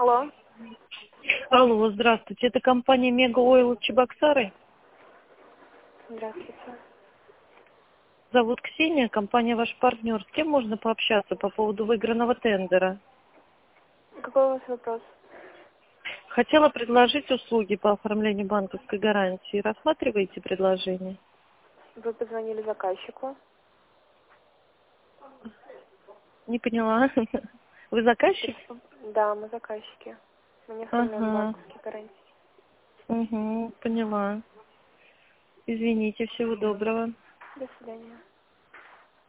Алло. Алло, здравствуйте. Это компания Мега Ойл Чебоксары. Здравствуйте. Зовут Ксения, компания ваш партнер. С кем можно пообщаться по поводу выигранного тендера? Какой у вас вопрос? Хотела предложить услуги по оформлению банковской гарантии. Рассматриваете предложение? Вы позвонили заказчику? Не поняла. Вы заказчик? Да, мы заказчики. Мы не оформляем Ага. банковские гарантии. Угу, поняла. Извините, всего доброго. До свидания.